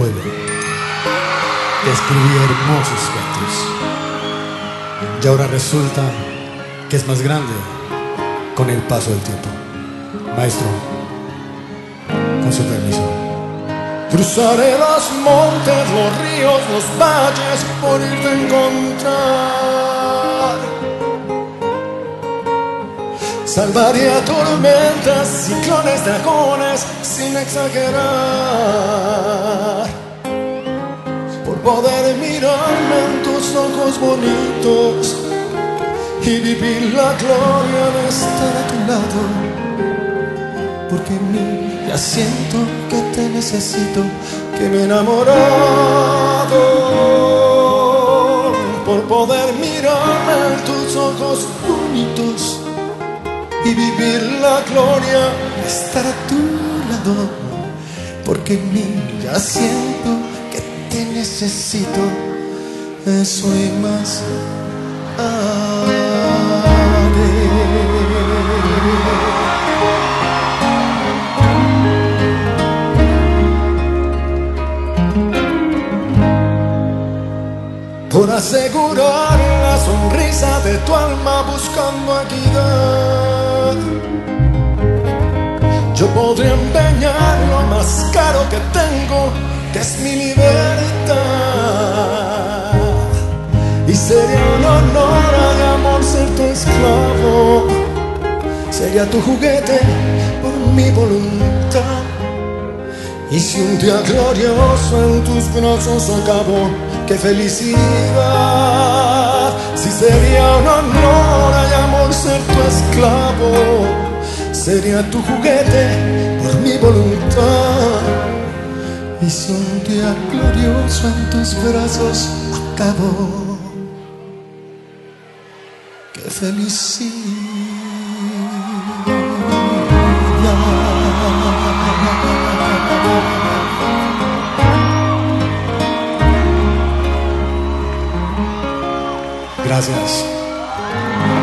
pueblo, describía hermosos cuentos. Y ahora resulta que es más grande con el paso del tiempo. Maestro, con su permiso. Cruzaré los montes, los ríos, los valles por irte a encontrar. Salvaré a tormentas, ciclones, dragones, sin exagerar. Por poder mirarme en tus ojos bonitos y vivir la gloria de estar a tu lado. Porque en mí ya siento que te necesito, que me he enamorado. Por poder mirarme en tus ojos bonitos y vivir la gloria de estar a tu lado. Porque en mí ya siento que te necesito, eso y más. Por asegurar la sonrisa de tu alma buscando equidad, yo podría empeñar lo más caro que tengo, que es mi libertad. Y sería un honor de amor ser tu esclavo, sería tu juguete por mi voluntad. Y si un día glorioso en tus brazos acabo, ¡qué felicidad! Si sería un honor y amor ser tu esclavo, sería tu juguete por mi voluntad. Y si un día glorioso en tus brazos acabo, ¡qué felicidad! Gracias.